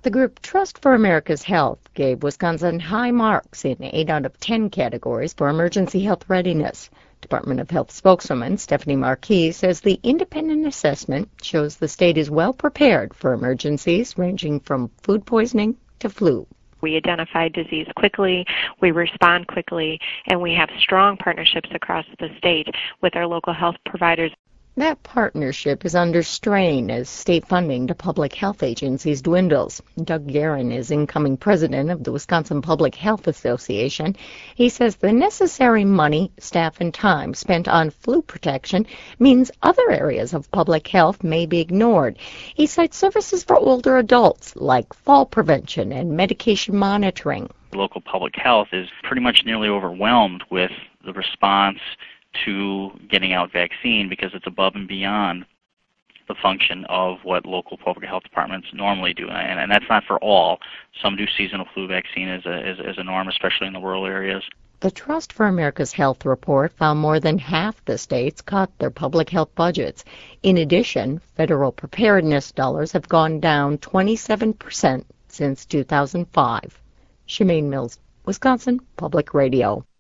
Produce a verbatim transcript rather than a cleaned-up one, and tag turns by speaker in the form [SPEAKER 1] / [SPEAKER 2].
[SPEAKER 1] The group Trust for America's Health gave Wisconsin high marks in eight out of ten categories for emergency health readiness. Department of Health spokeswoman Stephanie Marquis says the independent assessment shows the state is well prepared for emergencies ranging from food poisoning to flu.
[SPEAKER 2] We identify disease quickly, we respond quickly, and we have strong partnerships across the state with our local health providers.
[SPEAKER 1] That partnership is under strain as state funding to public health agencies dwindles. Doug Guerin is incoming president of the Wisconsin Public Health Association. He says the necessary money, staff, and time spent on flu protection means other areas of public health may be ignored. He cites services for older adults like fall prevention and medication monitoring.
[SPEAKER 3] Local public health is pretty much nearly overwhelmed with the response to getting out vaccine because it's above and beyond the function of what local public health departments normally do. And, and that's not for all. Some do seasonal flu vaccine as a, as, as a norm, especially in the rural areas.
[SPEAKER 1] The Trust for America's Health report found more than half the states cut their public health budgets. In addition, federal preparedness dollars have gone down twenty-seven percent since two thousand five. Shemaine Mills, Wisconsin Public Radio.